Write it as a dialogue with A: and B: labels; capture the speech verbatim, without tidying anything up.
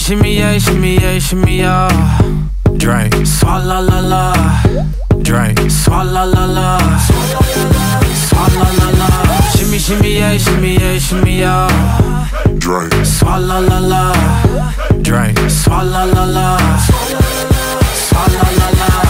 A: shimmy yeah, shimmy yeah, shimmy yeah. Drink, swalla la la. Drink, swalla la la. Swalla la la. Shimmy, shimmy yeah, shimmy yeah, shimmy yeah.
B: Drink,
A: swalla la la. Drink, swalla la la. Swalla la la.